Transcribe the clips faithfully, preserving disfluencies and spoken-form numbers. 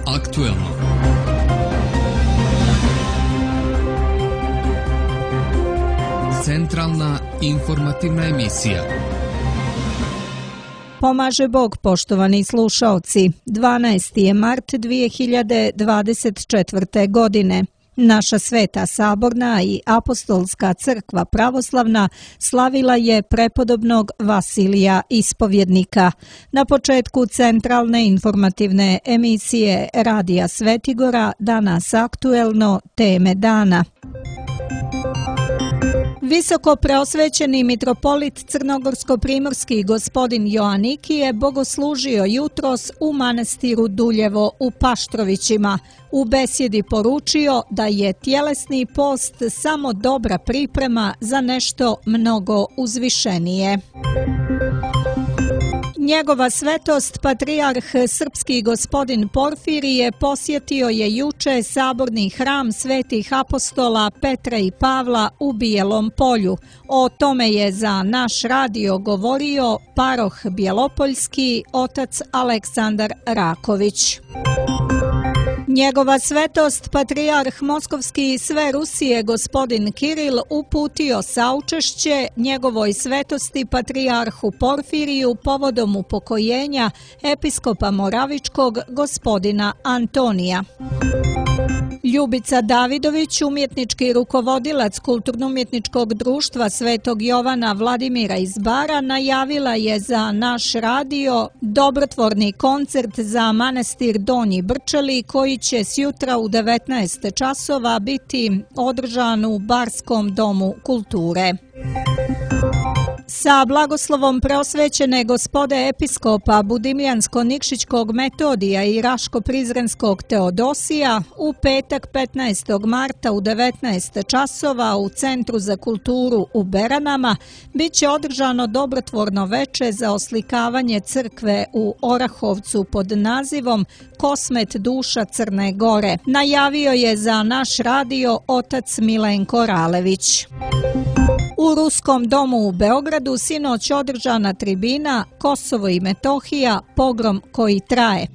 aktuelno. Centralna informativna emisija. Pomaže Bog, poštovani slušaoci. dvanaesti je mart dvije hiljade dvadeset četvrte. godine. Naša Sveta Saborna i Apostolska crkva pravoslavna slavila je prepodobnog Vasilija Ispovjednika. Na početku centralne informativne emisije Radija Svetigora danas aktuelno teme dana. Visoko preosvećeni mitropolit crnogorsko-primorski gospodin Joanikije bogoslužio jutros u manastiru Duljevo u Paštrovićima. U besjedi poručio da je tjelesni post samo dobra priprema za nešto mnogo uzvišenije. Njegova svetost, patrijarh srpski gospodin Porfirije, posjetio je juče saborni hram svetih apostola Petra i Pavla u Bijelom Polju. O tome je za naš radio govorio paroh Bjelopoljski, otac Aleksandar Raković. Njegova svetost, patrijarh Moskovski i sve Rusije gospodin Kiril, uputio saučešće njegovoj svetosti patrijarhu Porfiriju povodom upokojenja episkopa Moravičkog gospodina Antonija. Ljubica Davidović, umjetnički rukovodilac Kulturno-umjetničkog društva Svetog Jovana Vladimira iz Bara, najavila je za naš radio dobrotvorni koncert za manastir Donji Brčeli koji će sjutra u devetnaest časova biti održan u Barskom domu kulture. Sa blagoslovom preosvećene gospode episkopa Budimljansko-Nikšićkog Metodija i Raško-Prizrenskog Teodosija u petak petnaestog marta u devetnaest časova u Centru za kulturu u Beranama bit će održano dobrotvorno veče za oslikavanje crkve u Orahovcu pod nazivom Kosmet duša Crne Gore. Najavio je za naš radio otac Milenko Ralević. U Ruskom domu u Beogradu sinoć održana tribina Kosovo i Metohija, pogrom koji traje.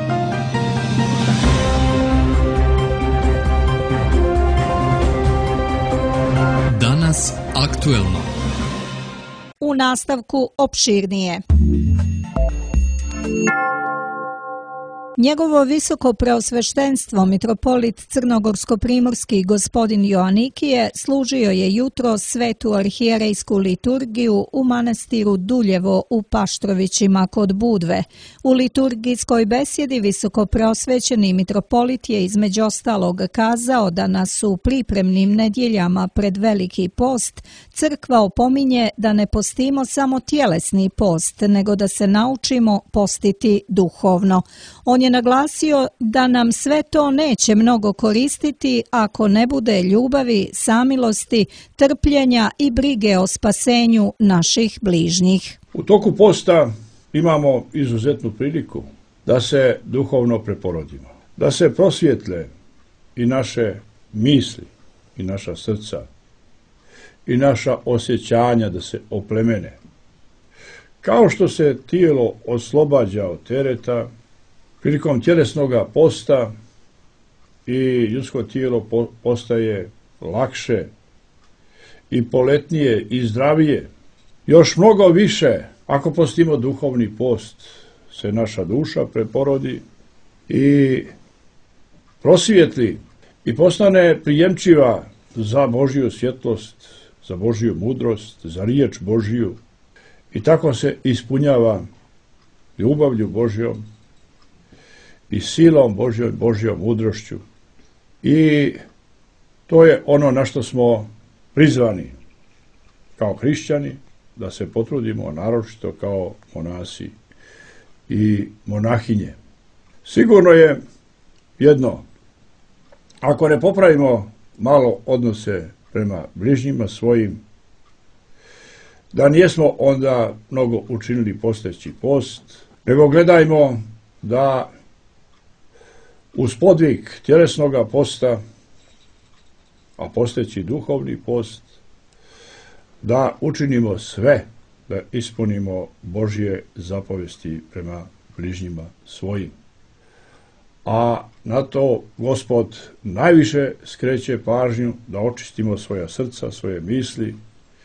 Danas aktuelno. U nastavku opširnije. Njegovo visoko preosveštenstvo mitropolit crnogorsko-primorski gospodin Joanikije služio je jutro svetu arhijerejsku liturgiju u manastiru Duljevo u Paštrovićima kod Budve. U liturgijskoj besjedi visoko preosvećeni mitropolit je između ostalog kazao da nas u pripremnim nedjeljama pred veliki post crkva opominje da ne postimo samo tjelesni post, nego da se naučimo postiti duhovno. On je naglasio da nam sve to neće mnogo koristiti ako ne bude ljubavi, samilosti, trpljenja i brige o spasenju naših bližnjih. U toku posta imamo izuzetnu priliku da se duhovno preporodimo, da se prosvjetle i naše misli i naša srca i naša osjećanja da se oplemene. Kao što se tijelo oslobađa od tereta, prilikom tjelesnoga posta i ljudsko tijelo postaje lakše i poletnije i zdravije. Još mnogo više, ako postimo duhovni post, se naša duša preporodi i prosvijetli i postane prijemčiva za Božju svjetlost, za Božju mudrost, za riječ Božju i tako se ispunjava ljubavlju Božjom i silom Božjom, Božjom mudrošću. I to je ono na što smo prizvani kao hrišćani, da se potrudimo naročito kao monasi i monahinje. Sigurno je jedno, ako ne popravimo malo odnose prema bližnjima svojim, da nijesmo onda mnogo učinili posteći post, nego gledajmo da uz podvig tjelesnoga posta, a posteći duhovni post, da učinimo sve da ispunimo Božje zapovesti prema bližnjima svojim. a na to Gospod najviše skreće pažnju da očistimo svoja srca, svoje misli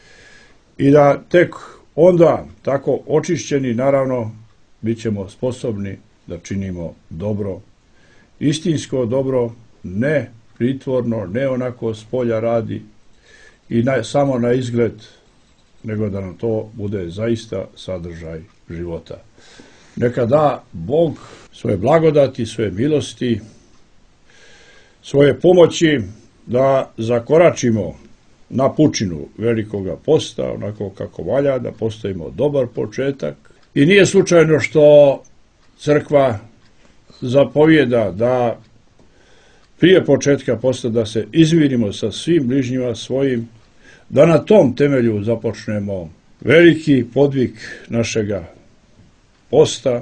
i da tek onda, tako očišćeni, naravno, bit ćemo sposobni da činimo dobro, istinsko dobro, ne pritvorno, ne onako s polja radi i na, samo na izgled, nego da nam to bude zaista sadržaj života. Neka da Bog svoje blagodati, svoje milosti, svoje pomoći da zakoračimo na pučinu velikoga posta, onako kako valja, da postavimo dobar početak. I nije slučajno što crkva zapovijeda da prije početka posta da se izvinimo sa svim bližnjima svojim, da na tom temelju započnemo veliki podvig našega posta.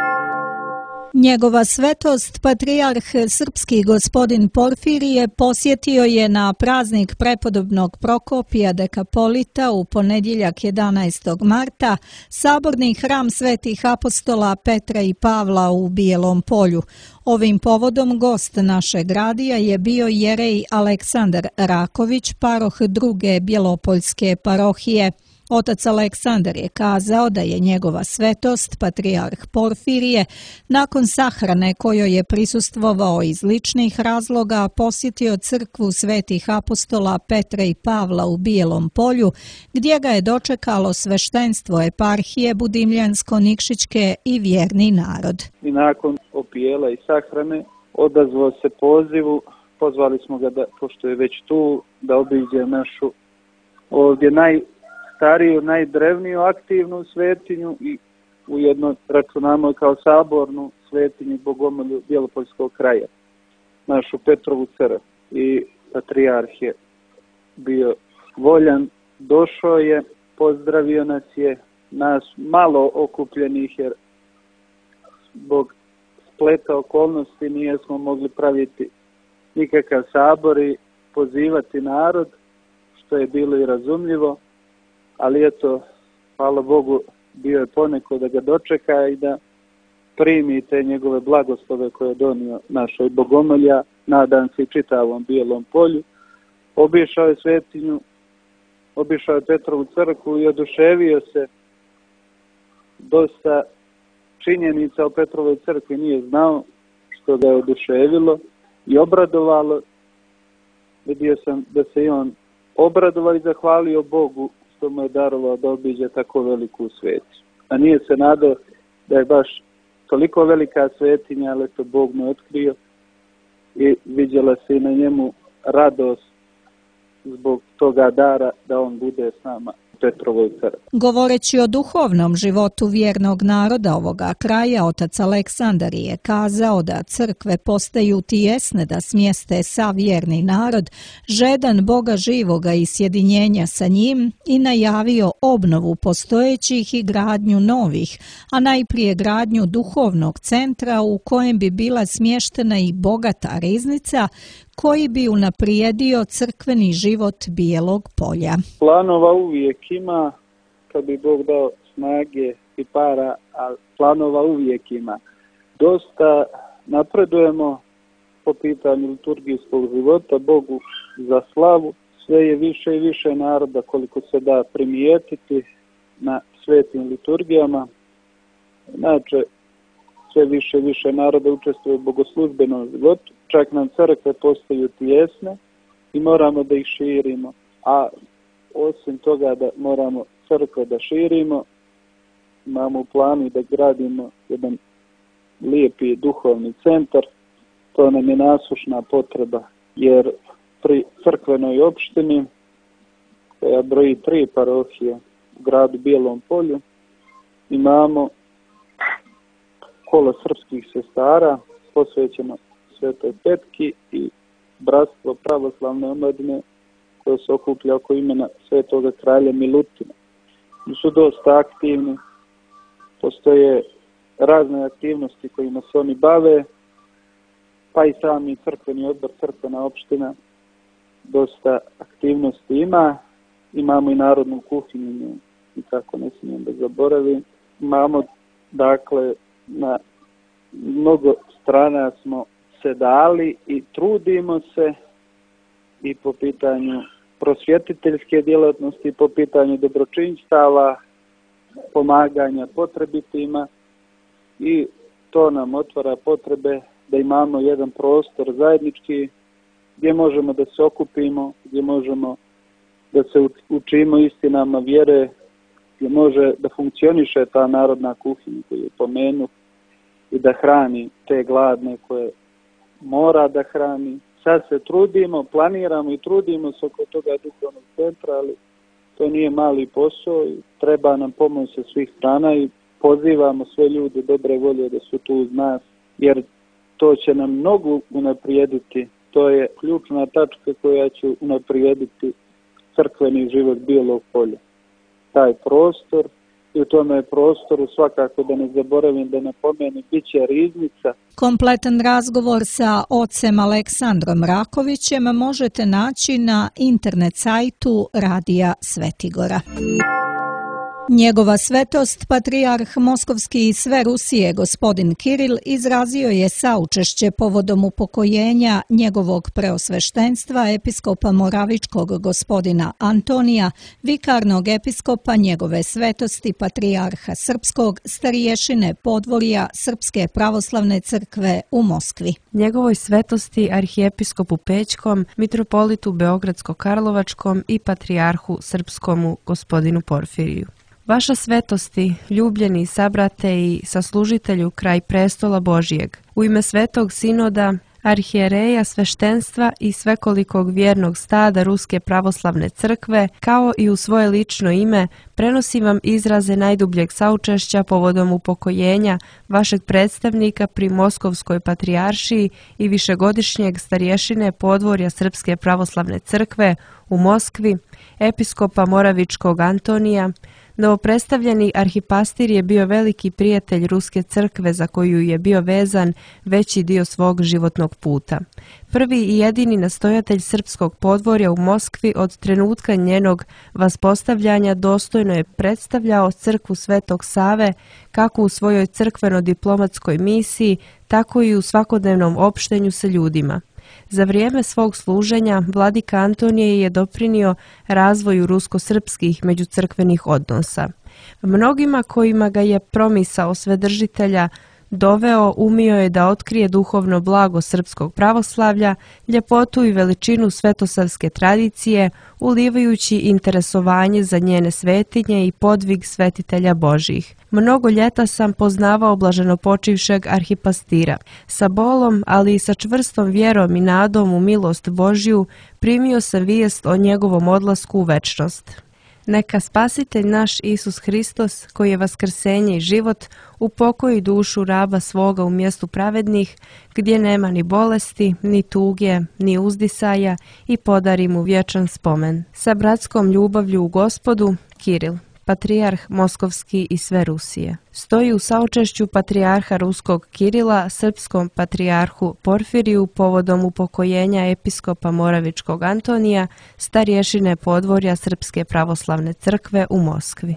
Njegova svetost, patrijarh srpski gospodin Porfirije, posjetio je na praznik prepodobnog Prokopija Dekapolita u ponedjeljak jedanaestog marta saborni hram svetih apostola Petra i Pavla u Bijelom Polju. Ovim povodom gost našeg radija je bio jerej Aleksandar Raković, paroh druge Bjelopoljske parohije. Otac Aleksandar je kazao da je njegova svetost, patrijarh Porfirije, nakon sahrane kojoj je prisustvovao iz ličnih razloga, posjetio crkvu svetih apostola Petra i Pavla u Bijelom Polju, gdje ga je dočekalo sveštenstvo eparhije Budimljansko-Nikšićke i vjerni narod. I nakon opijela i sahrane odazvao se pozivu, pozvali smo ga, da, pošto je već tu, da obiđe našu ovdje naj stariju, najdrevniju aktivnu svetinju i ujedno računamo kao sabornu svetinju Bogomolju Bjelopoljskog kraja, našu Petrovu crkvu. I patrijarh je bio voljan, došao je, pozdravio nas je, nas malo okupljenih jer zbog spleta okolnosti nije smo mogli praviti nikakav sabor i pozivati narod, što je bilo i razumljivo. Ali eto, hvala Bogu, bio je poneko da ga dočeka i da primi te njegove blagoslove koje je donio našoj Bogomolja, nadam se i čitavom Bijelom Polju. Obišao je svetinju, obišao je Petrovu crkvu i oduševio se. Dosta činjenica o Petrovoj crkvi nije znao, što ga je oduševilo i obradovalo. Vidio sam da se i on obradovao i zahvalio Bogu što mu je darovao da obiđe tako veliku svetinju. A nije se nadao da je baš toliko velika svetinja, ali to Bog mu otkrio i vidjela se i na njemu radost zbog toga dara da on bude s nama u Petrovoj crkvi. Govoreći o duhovnom životu vjernog naroda ovoga kraja, otac Aleksandar je kazao da crkve postaju tijesne da smjeste sav vjerni narod, žedan Boga živoga i sjedinjenja sa njim, i najavio obnovu postojećih i gradnju novih, a najprije gradnju duhovnog centra u kojem bi bila smještena i bogata riznica, koji bi unaprijedio crkveni život Bijelog Polja. Planova uvijek ima, kad bi Bog dao snage i para, a planova uvijek ima. Dosta napredujemo po pitanju liturgijskog života, Bogu za slavu. Sve je više i više naroda koliko se da primijetiti na svetim liturgijama. Inače, sve više i više naroda učestvuje u bogoslužbenom životu. Čak nam crkve postaju tijesne i moramo da ih širimo. A osim toga da moramo crkve da širimo, imamo u planu da gradimo jedan lijepi duhovni centar. To nam je nasušna potreba, jer pri crkvenoj opštini, koja broji tri parohije u gradu Bijelom Polju, imamo kolo srpskih sestara posvećeno Svetoj Petki i bratstvo pravoslavne omladine koje se okuplja oko imena Svetoga kralja Milutina. Oni su dosta aktivni, postoje razne aktivnosti kojima se oni bave, pa i sami crkveni odbor, crkvena opština dosta aktivnosti ima. Imamo i narodnu kuhinju, i tako ne smijem da zaboravim. Imamo dakle na mnogo strana smo se dali i trudimo se i po pitanju prosvjetiteljske djelatnosti, po pitanju dobročinstava, pomaganja potrebitima i to nam otvara potrebe da imamo jedan prostor zajednički gdje možemo da se okupimo, gdje možemo da se učimo istinama vjere, gdje može da funkcioniše ta narodna kuhinja koju je pomenuo i da hrani te gladne koje mora da hrani. Sad se trudimo, planiramo i trudimo se oko toga duhovnog centra, ali to nije mali posao i treba nam pomoć sa svih strana i pozivamo sve ljude dobre volje da su tu uz nas, jer to će nam mnogo unaprijediti. To je ključna tačka koja će unaprijediti crkveni život Bijelog Polja. Taj prostor i u tome prostoru svakako da ne zaboravim da napomenem bit će riznica. Kompletan razgovor sa ocem Aleksandrom Rakovićem možete naći na internet sajtu Radija Svetigora. Njegova svetost, patrijarh Moskovski i sve Rusije, gospodin Kiril, izrazio je saučešće povodom upokojenja njegovog preosveštenstva episkopa Moravičkog gospodina Antonija, vikarnog episkopa njegove svetosti patrijarha Srpskog, stariješine podvorja Srpske pravoslavne crkve u Moskvi. Njegovoj svetosti arhijepiskopu Pećkom, mitropolitu Beogradsko-Karlovačkom i patrijarhu Srpskomu gospodinu Porfiriju. Vaša svetosti, ljubljeni sabrate i saslužitelju kraj prestola Božijeg, u ime Svetog Sinoda, arhijereja, sveštenstva i svekolikog vjernog stada Ruske pravoslavne crkve, kao i u svoje lično ime, prenosim vam izraze najdubljeg saučešća povodom upokojenja vašeg predstavnika pri Moskovskoj patrijaršiji i višegodišnjeg starješine podvorja Srpske pravoslavne crkve u Moskvi, episkopa Moravičkog Antonija. Novopredstavljeni arhipastir je bio veliki prijatelj Ruske crkve za koju je bio vezan veći dio svog životnog puta. Prvi i jedini nastojatelj srpskog podvorja u Moskvi od trenutka njenog vaspostavljanja dostojno je predstavljao crkvu Svetog Save kako u svojoj crkveno-diplomatskoj misiji, tako i u svakodnevnom opštenju sa ljudima. Za vrijeme svog služenja vladika Antonije je doprinio razvoju rusko-srpskih međucrkvenih odnosa. Mnogima kojima ga je promisao Svedržitelja doveo, umio je da otkrije duhovno blago srpskog pravoslavlja, ljepotu i veličinu svetosavske tradicije, ulivajući interesovanje za njene svetinje i podvig svetitelja Božjih. Mnogo ljeta sam poznavao blaženopočivšeg arhipastira. Sa bolom, ali i sa čvrstom vjerom i nadom u milost Božju, primio sam vijest o njegovom odlasku u večnost. Neka Spasitelj naš Isus Hristos, koji je vaskrsenje i život, upokoji dušu raba svoga u mjestu pravednih, gdje nema ni bolesti, ni tuge, ni uzdisaja, i podari mu vječan spomen. Sa bratskom ljubavlju u Gospodu, Kiril, patrijarh Moskovski i sve Rusije. Stoji u saučešću patrijarha Ruskog Kirila srpskom patrijarhu Porfiriju povodom upokojenja episkopa Moravičkog Antonija, starješine podvorja Srpske pravoslavne crkve u Moskvi.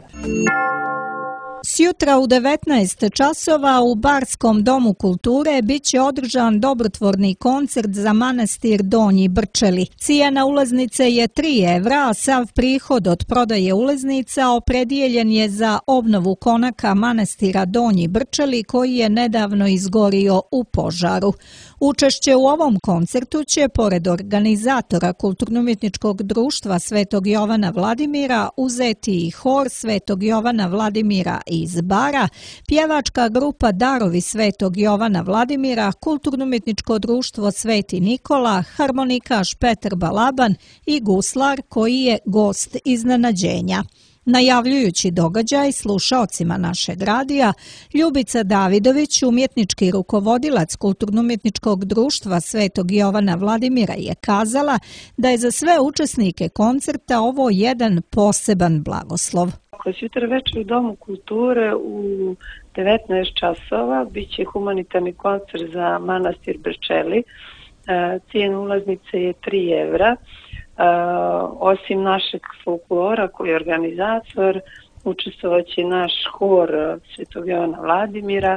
Sjutra u devetnaest časova u Barskom domu kulture bit će održan dobrotvorni koncert za manastir Donji Brčeli. Cijena ulaznice je tri evra, a sav prihod od prodaje ulaznica opredijeljen je za obnovu konaka manastira Donji Brčeli koji je nedavno izgorio u požaru. Učešće u ovom koncertu će, pored organizatora Kulturno-umjetničkog društva Svetog Jovana Vladimira, uzeti i hor Svetog Jovana Vladimira iz Bara, pjevačka grupa Darovi Svetog Jovana Vladimira, Kulturno-umjetničko društvo Sveti Nikola, harmonikaš Petar Balaban i guslar koji je gost iznenađenja. Najavljujući događaj slušaocima našeg radija, Ljubica Davidović, umjetnički rukovodilac Kulturno-umjetničkog društva Svetog Jovana Vladimira, je kazala da je za sve učesnike koncerta ovo jedan poseban blagoslov. Sutra večer u Domu kulture u devetnaest časova bit će humanitarni koncert za manastir Brčeli. Cijena ulaznice je tri evra. Uh, osim našeg folklora koji je organizator, učestvovat će naš hor Svetog Jovana Vladimira,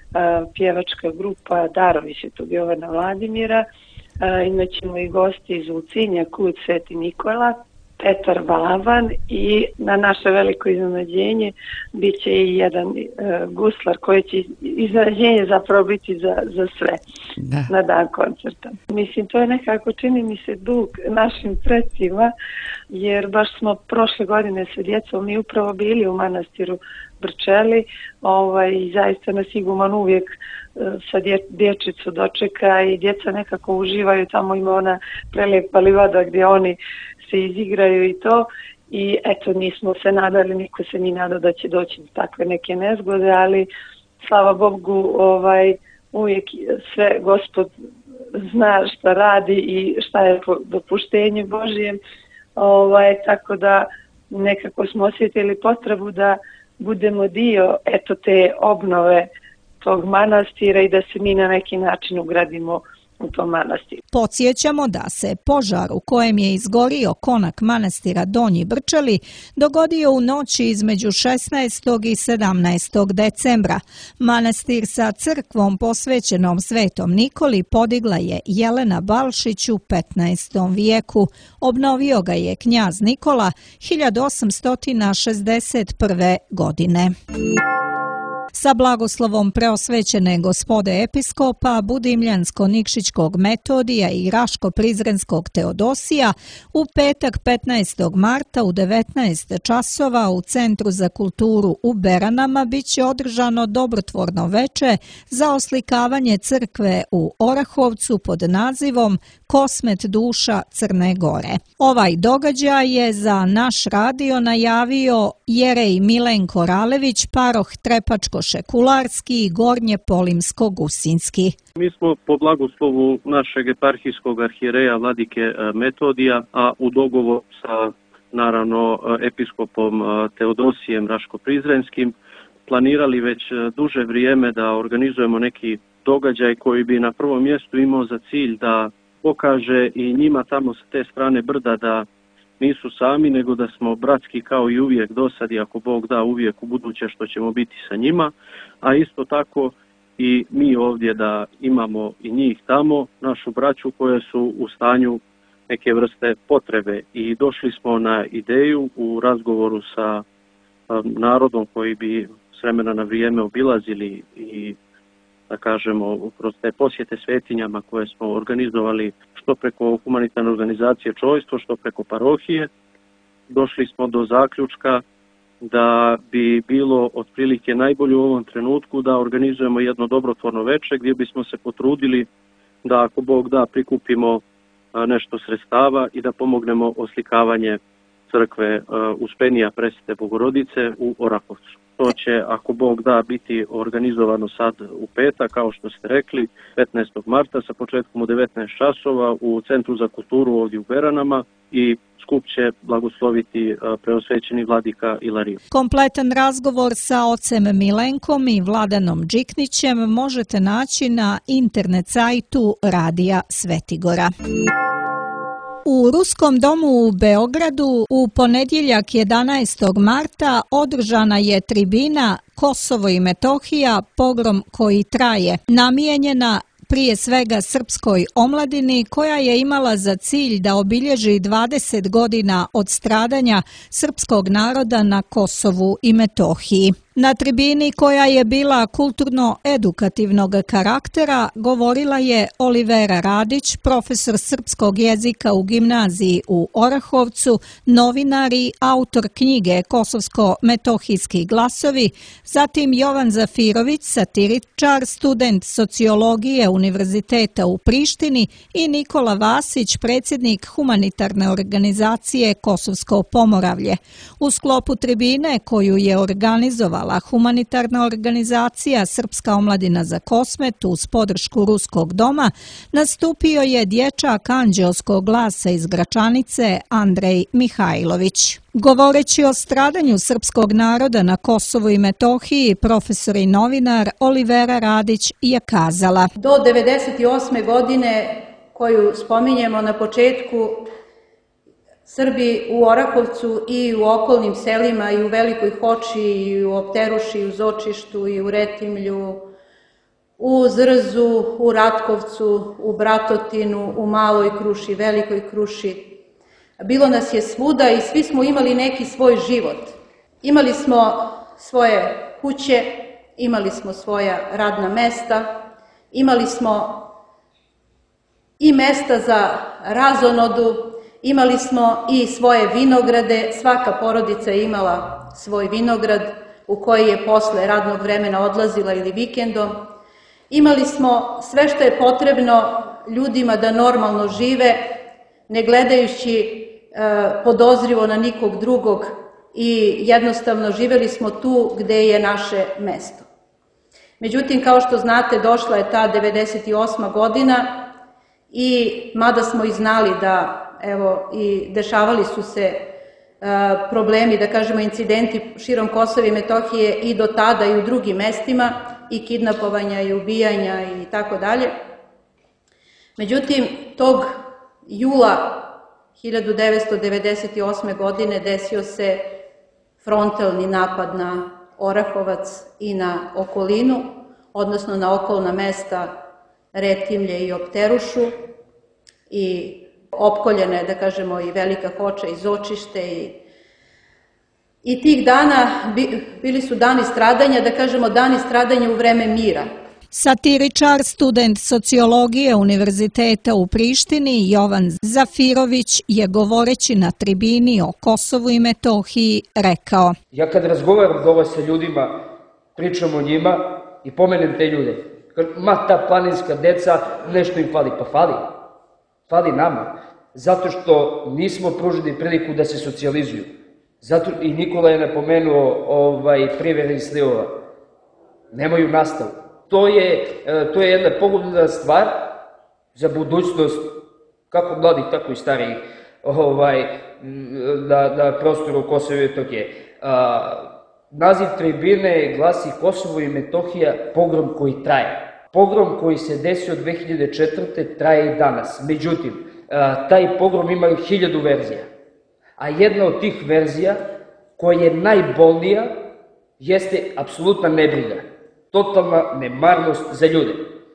pjevačka grupa Darovi Svetog Jovana Vladimira. Imaćemo i gosti iz Ulcinja, Kud Sveti Nikola, Petar Balaban i na naše veliko iznenađenje bit će i jedan uh, guslar koji će iznenađenje zapravo biti za, za sve da. Na dan koncerta. Mislim, to je nekako, čini mi se, dug našim precima, jer baš smo prošle godine sa djecom mi upravo bili u manastiru Brčeli, ovaj, i zaista nas iguman uvijek uh, sa dje, dječicu dočeka i djeca nekako uživaju, tamo ima ona prelijepa livada gdje oni se izigraju i to, i eto, nismo se nadali, niko se ni nadao da će doći do takve neke nezgode, ali slava Bogu, ovaj, uvijek sve Gospod zna šta radi i šta je po dopuštenju Božijem, ovaj, tako da nekako smo osjetili potrebu da budemo dio eto te obnove tog manastira i da se mi na neki način ugradimo u tom manastiru. Podsjećamo da se požar u kojem je izgorio konak manastira Donji Brčeli dogodio u noći između šesnaestog i sedamnaestog decembra. Manastir sa crkvom posvećenom Svetom Nikoli podigla je Jelena Balšić u petnaestom vijeku. Obnovio ga je knjaz Nikola hiljadu osamsto šezdeset prve. godine. Sa blagoslovom preosvećene gospode episkopa Budimljansko-Nikšićkog Metodija i Raško-Prizrenskog Teodosija u petak petnaestog marta u devetnaest časova u Centru za kulturu u Beranama biće održano dobrotvorno veče za oslikavanje crkve u Orahovcu pod nazivom Kosmet duša Crne Gore. Ovaj događaj je za naš radio najavio jerej Milenko Ralević, paroh Trepačko-Šekularski i Gornje Polimsko-Gusinski. Mi smo po blagoslovu našeg eparhijskog arhijereja vladike Metodija, a u dogovoru sa naravno episkopom Teodosijem Raško-Prizrenskim planirali već duže vrijeme da organizujemo neki događaj koji bi na prvom mjestu imao za cilj da pokaže i njima tamo sa te strane brda da nisu sami, nego da smo bratski kao i uvijek dosad i ako Bog da uvijek u buduće što ćemo biti sa njima, a isto tako i mi ovdje da imamo i njih tamo, našu braću koje su u stanju neke vrste potrebe. I došli smo na ideju u razgovoru sa narodom koji bi s vremena na vrijeme obilazili i da kažemo kroz te posjete svetinjama koje smo organizovali što preko humanitarne organizacije Čojstvo, što preko parohije, došli smo do zaključka da bi bilo otprilike najbolje u ovom trenutku da organizujemo jedno dobrotvorno veče gdje bismo se potrudili da ako Bog da prikupimo nešto sredstava i da pomognemo oslikavanje crkve Uspenija Presvete Bogorodice u Orahovcu. To će, ako Bog da, biti organizovano sad u petak, kao što ste rekli, petnaestog marta sa početkom u devetnaest časova u Centru za kulturu ovdje u Beranama i skup će blagosloviti preosvećeni vladika Ilariju. Kompletan razgovor sa ocem Milenkom i Vladanom Džiknićem možete naći na internet sajtu Radija Svetigora. U Ruskom domu u Beogradu u ponedjeljak jedanaestog marta održana je tribina Kosovo i Metohija, pogrom koji traje, namijenjena prije svega srpskoj omladini koja je imala za cilj da obilježi dvadeset godina od stradanja srpskog naroda na Kosovu i Metohiji. Na tribini koja je bila kulturno-edukativnog karaktera govorila je Olivera Radić, profesor srpskog jezika u gimnaziji u Orahovcu, novinar i autor knjige Kosovsko-metohijski glasovi, zatim Jovan Zafirović, satiričar, student sociologije Univerziteta u Prištini i Nikola Vasić, predsjednik humanitarne organizacije Kosovsko Pomoravlje. U sklopu tribine koju je organizovala humanitarna organizacija Srpska omladina za Kosmet uz podršku Ruskog doma, nastupio je dječak anđeoskog glasa iz Gračanice Andrej Mihajlović. Govoreći o stradanju srpskog naroda na Kosovu i Metohiji, profesor i novinar Olivera Radić je kazala: Do devedeset osme godine koju spominjemo na početku, Srbi u Orahovcu i u okolnim selima i u Velikoj Hoči i u Opteruši i u Zočištu i u Retimlju, u Zrzu, u Ratkovcu, u Bratotinu, u Maloj Kruši, Velikoj Kruši. Bilo nas je svuda i svi smo imali neki svoj život. Imali smo svoje kuće, imali smo svoja radna mesta, imali smo i mesta za razonodu, imali smo i svoje vinograde, svaka porodica je imala svoj vinograd u koji je posle radnog vremena odlazila ili vikendom. Imali smo sve što je potrebno ljudima da normalno žive, ne gledajući e, podozrivo na nikog drugog i jednostavno živeli smo tu gde je naše mesto. Međutim, kao što znate, došla je ta devedeset osma godina i mada smo i znali da, evo, i dešavali su se e, problemi, da kažemo incidenti širom Kosova i Metohije i do tada i u drugim mestima, i kidnapovanja i ubijanja i tako dalje. Međutim, tog jula hiljadu devetsto devedeset osme. godine desio se frontalni napad na Orahovac i na okolinu, odnosno na okolna mesta Retimlje i Opterušu, i opkoljena je, da kažemo, i Velika Hoča i Zočište i I tih dana bili su dani stradanja, da kažemo dani stradanja u vreme mira. Satiričar, student sociologije Univerziteta u Prištini Jovan Zafirović je, govoreći na tribini o Kosovu i Metohiji, rekao: Ja kad razgovaram dole sa ljudima, pričam o njima i pomenem te ljude. Ma ta planinska deca, nešto im fali. Pa fali. Fali nama. Zato što nismo pružili priliku da se socijalizuju. Zato i Nikola je napomenuo ovaj, privredi slivova. Nemaju nastavu. To je, to je jedna pogubna stvar za budućnost kako mladih, tako i starijih ovaj, na, na prostoru Kosova i Metohije. Naziv tribine glasi Kosovo i Metohija, pogrom koji traje. Pogrom koji se desio dve hiljade četvrte. traje i danas. Međutim, a, taj pogrom ima hiljadu verzija. A jedna od tih verzija, koja je najbolnija, jeste apsolutna nebriga. Totalna nemarnost za ljude.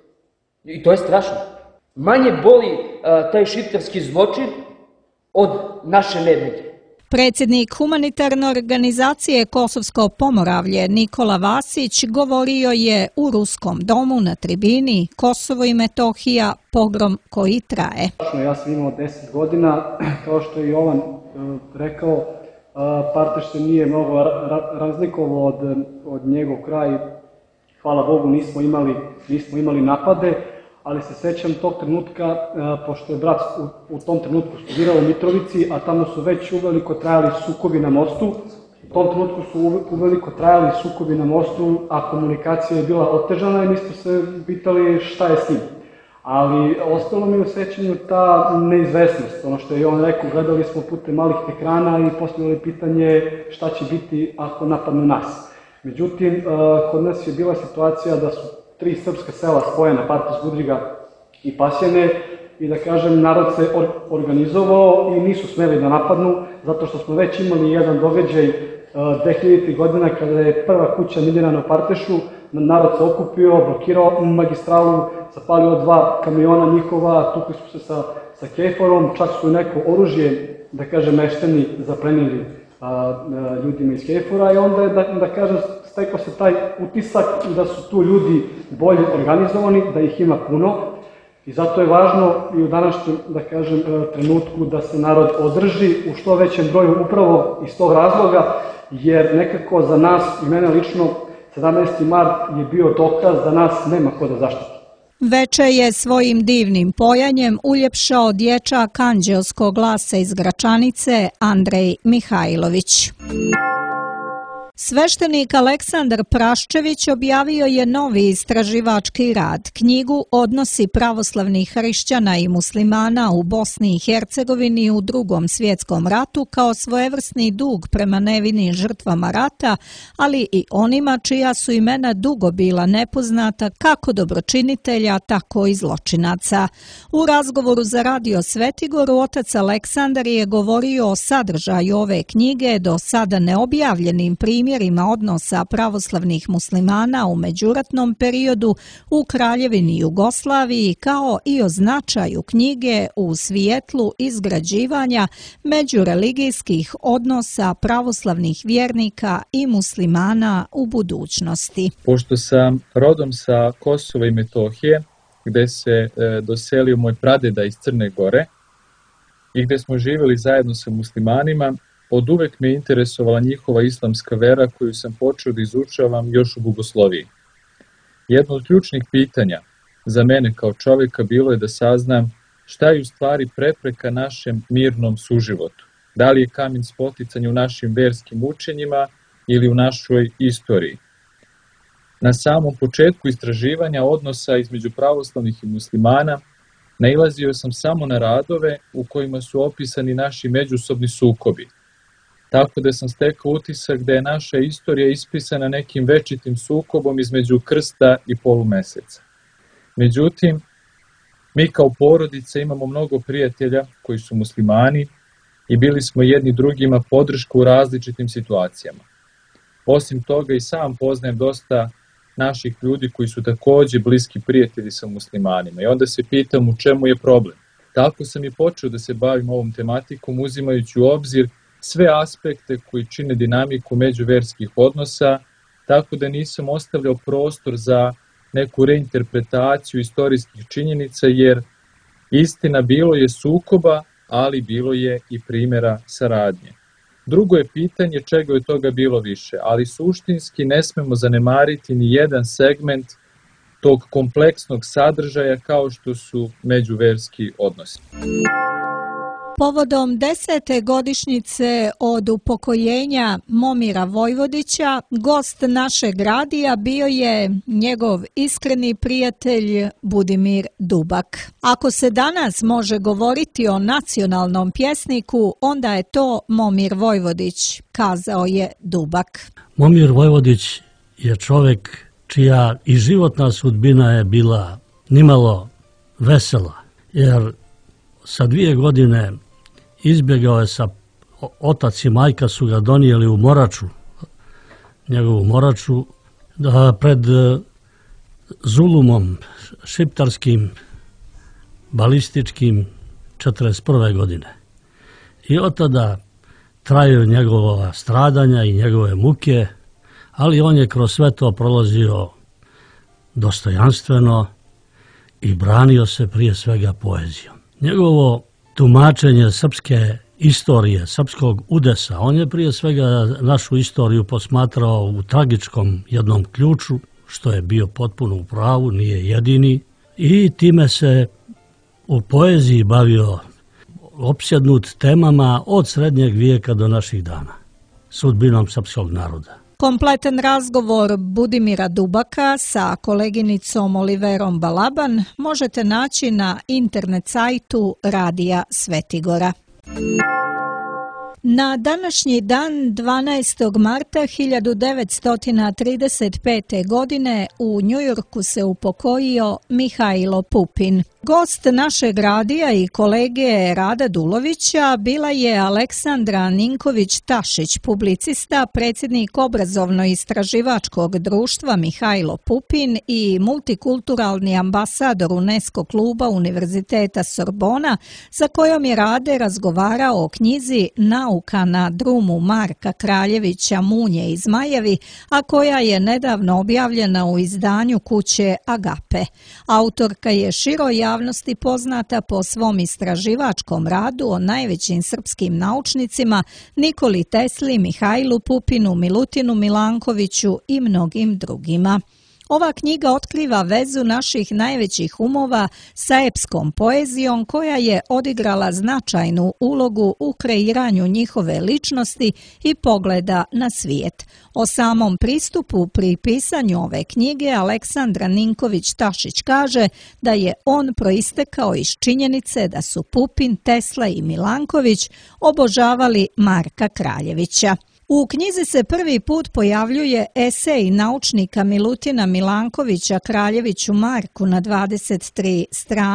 I to je strašno. Manje boli a, taj šiptarski zločin od naše nebrige. Predsjednik humanitarne organizacije Kosovsko Pomoravlje Nikola Vasić govorio je u Ruskom domu na tribini Kosovo i Metohija, pogrom koji traje. Ja sam imao deset godina, kao što je Jovan rekao, Parteš se nije mnogo razlikovao od, od njegov kraj. Hvala Bogu, nismo imali, nismo imali napade, ali se sećam tog trenutka, pošto je brat u, u tom trenutku studirao u Mitrovici, a tamo su već uveliko trajali sukobi na mostu. U tom trenutku su uveliko trajali sukobi na mostu, a komunikacija je bila otežana i mi smo se pitali šta je s njim. Ali ostalo mi u sećanju ta neizvesnost, ono što je on rekao, gledali smo putem malih ekrana i postavljali pitanje šta će biti ako napadnu nas. Međutim, kod nas je bila situacija da su tri srpska sela spojena, Partis, Budriga i Pasjane, i da kažem, narod se or organizovao i nisu smeli da napadnu, zato što smo već imali jedan događaj dve hiljaditih godina kada je prva kuća minirana u Partešu, narod se okupio, blokirao magistralu, zapalio dva kamiona njihova, tukli su se sa, sa Kejforom, čak su neko oružje, da kažem, meštani zaplenili a, a, ljudima iz Kejfora, i onda je, da, da kažem, stekao se taj utisak da su tu ljudi bolje organizovani, da ih ima puno, i zato je važno i u današnjem, da kažem, trenutku da se narod održi u što većem broju upravo iz tog razloga, jer nekako za nas i mene lično sedamnaesti mart je bio dokaz da nas nema ko da zaštiti. Veče je svojim divnim pojanjem uljepšao dječak anđelskog glasa iz Gračanice Andrej Mihajlović. Sveštenik Aleksandar Praščević objavio je novi istraživački rad, knjigu Odnosi pravoslavnih hrišćana i muslimana u Bosni i Hercegovini u Drugom svjetskom ratu kao svojevrsni dug prema nevinim žrtvama rata, ali i onima čija su imena dugo bila nepoznata kako dobročinitelja, tako i zločinaca. U razgovoru za Radio Svetigoru otac Aleksandar je govorio o sadržaju ove knjige, do sada neobjavljenim primjerima primjerima odnosa pravoslavnih muslimana u međuratnom periodu u Kraljevini Jugoslaviji, kao i o značaju knjige u svijetlu izgrađivanja međureligijskih odnosa pravoslavnih vjernika i muslimana u budućnosti. Pošto sam rodom sa Kosova i Metohije, gde se e, doselio moj pradeda iz Crne Gore i gde smo živjeli zajedno sa muslimanima, od uvek me interesovala njihova islamska vera koju sam počeo da izučavam još u bogosloviji. Jedno od ključnih pitanja za mene kao čovjeka bilo je da saznam šta je u stvari prepreka našem mirnom suživotu. Da li je kamen spoticanja u našim verskim učenjima ili u našoj istoriji. Na samom početku istraživanja odnosa između pravoslavnih i muslimana nailazio sam samo na radove u kojima su opisani naši međusobni sukobi. Tako da sam stekao utisak da je naša istorija ispisana nekim večitim sukobom između krsta i polumeseca. Međutim, mi kao porodica imamo mnogo prijatelja koji su muslimani i bili smo jedni drugima podrška u različitim situacijama. Osim toga i sam poznajem dosta naših ljudi koji su također bliski prijatelji sa muslimanima i onda se pitam u čemu je problem. Tako sam i počeo da se bavim ovom tematikom uzimajući u obzir sve aspekte koji čine dinamiku međuverskih odnosa, tako da nisam ostavljao prostor za neku reinterpretaciju istorijskih činjenica, jer istina bilo je sukoba, ali bilo je i primjera saradnje. Drugo je pitanje čega je toga bilo više, ali suštinski ne smemo zanemariti ni jedan segment tog kompleksnog sadržaja kao što su međuverski odnosi. Povodom desete godišnjice od upokojenja Momira Vojvodića, gost našeg radija bio je njegov iskreni prijatelj Budimir Dubak. Ako se danas može govoriti o nacionalnom pjesniku, onda je to Momir Vojvodić, kazao je Dubak. Momir Vojvodić je čovjek čija i životna sudbina je bila nimalo vesela, jer sa dvije godine izbjegao je sa otac i majka su ga donijeli u Moraču, njegovu Moraču, da pred zulumom šiptarskim, balističkim četrdeset prve godine. I od tada traju njegova stradanja i njegove muke, ali on je kroz sve to prolazio dostojanstveno i branio se prije svega poezijom. Njegovo tumačenje srpske istorije, srpskog udesa, on je prije svega našu istoriju posmatrao u tragičkom jednom ključu, što je bio potpuno u pravu, nije jedini, i time se u poeziji bavio opsjednut temama od srednjeg vijeka do naših dana, sudbinom srpskog naroda. Kompletan razgovor Budimira Dubaka sa koleginicom Oliverom Balaban možete naći na internet sajtu Radija Svetigora. Na današnji dan dvanaestog marta hiljadu devetsto trideset pete. godine u Njujorku se upokojio Mihajlo Pupin. Gost našeg radija i kolege Rada Dulovića bila je Aleksandra Ninković-Tašić, publicista, predsjednik obrazovno-istraživačkog društva Mihajlo Pupin i multikulturalni ambasador UNESCO kluba Univerziteta Sorbona, sa kojom je Rade razgovarao o knjizi Nauka na drumu Marka Kraljevića Munje i Zmajevi, a koja je nedavno objavljena u izdanju kuće Agape. Autorka je široj javnosti poznata po svom istraživačkom radu o najvećim srpskim naučnicima Nikoli Tesli, Mihajlu Pupinu, Milutinu Milankoviću i mnogim drugima. Ova knjiga otkriva vezu naših najvećih umova sa epskom poezijom koja je odigrala značajnu ulogu u kreiranju njihove ličnosti i pogleda na svijet. O samom pristupu pri pisanju ove knjige Aleksandra Ninković-Tašić kaže da je on proistekao iz činjenice da su Pupin, Tesla i Milanković obožavali Marka Kraljevića. U knjizi se prvi put pojavljuje esej naučnika Milutina Milankovića Kraljeviću Marku na dvadeset tri strane.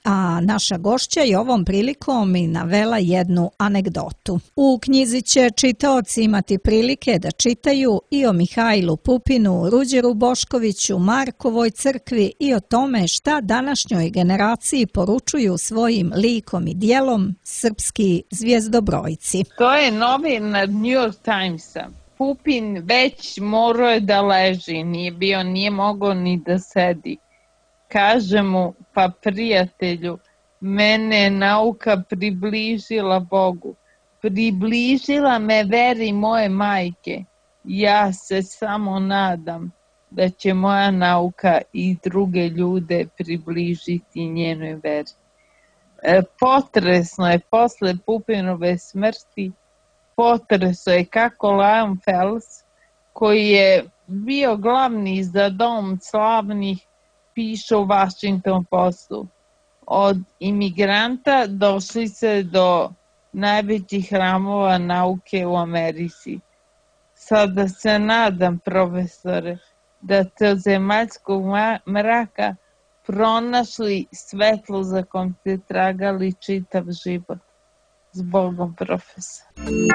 a naša gošća je ovom prilikom i navela jednu anegdotu. U knjizi će čitaoci imati prilike da čitaju i o Mihajlu Pupinu, Ruđeru Boškoviću, Markovoj crkvi i o tome šta današnjoj generaciji poručuju svojim likom i dijelom srpski zvijezdobrojci. To je novinar New York Timesa. Pupin već morao je da leži, nije bio, nije mogao ni da sedi. Kaže mu, pa prijatelju, mene je nauka približila Bogu, približila me veri moje majke. Ja se samo nadam da će moja nauka i druge ljude približiti njenoj veri. E, potresno je posle Pupinove smrti, potresno je kako Lion Fels, koji je bio glavni za dom slavnih, piše u Washington Postu. Od imigranta došli se do najvećih hramova nauke u Americi. Sada se nadam, profesore, da te od zemaljskog mraka pronašli svetlo za kom ste tragali čitav život. S Bogom, profesor.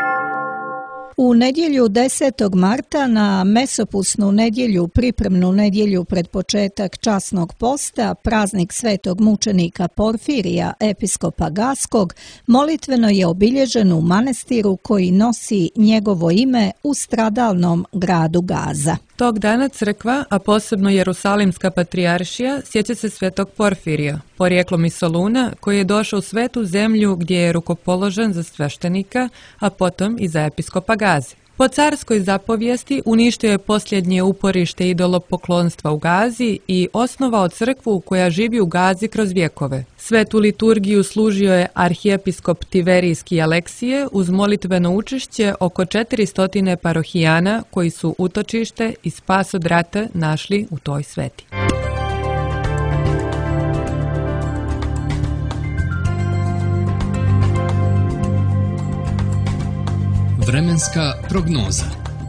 U nedjelju desetog marta na mesopusnu nedjelju, pripremnu nedjelju pred početak časnog posta, praznik svetog mučenika Porfirija, episkopa Gaskog, molitveno je obilježen u manastiru koji nosi njegovo ime u stradalnom gradu Gaza. Tog dana crkva, a posebno Jerusalimska patrijaršija, sjeća se svetog Porfirija, porijeklom iz Soluna, koji je došao u svetu zemlju gdje je rukopoložen za sveštenika, a potom i za episkopa Gaze. Po carskoj zapovijesti uništio je posljednje uporište idolopoklonstva u Gazi i osnovao crkvu koja živi u Gazi kroz vjekove. Svetu liturgiju služio je arhijepiskop Tiverijski Aleksije uz molitveno učešće oko četiristo parohijana koji su utočište i spas od rata našli u toj sveti. Vremenska prognoza.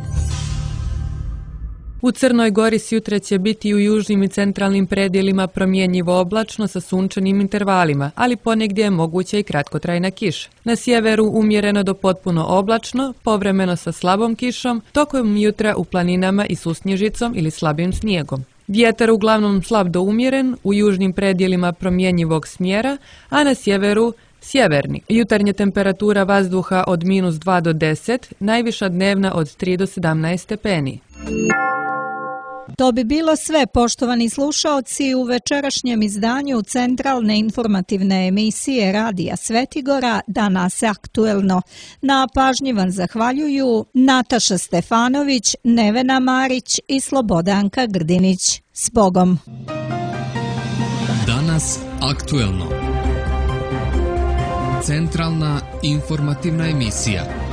U Crnoj Gori sjutra će biti u južnim i centralnim predjelima promjenjivo oblačno sa sunčanim intervalima, ali ponegdje je moguća i kratkotrajna kiša. Na sjeveru umjereno do potpuno oblačno, povremeno sa slabom kišom, tokom jutra u planinama i susnježicom ili slabim snijegom. Vjetar uglavnom slab do umjeren, u južnim predjelima promjenjivog smjera, a na sjeveru sjeverni. Jutarnja temperatura vazduha od minus dva do deset, najviša dnevna od tri do sedamnaest stepeni. To bi bilo sve, poštovani slušaoci, u večerašnjem izdanju centralne informativne emisije Radija Svetigora, Danas aktuelno. Na pažnji vam zahvaljuju Nataša Stefanović, Nevena Marić i Slobodanka Grdinić. S Bogom! Danas aktuelno. Centralna informativna emisija.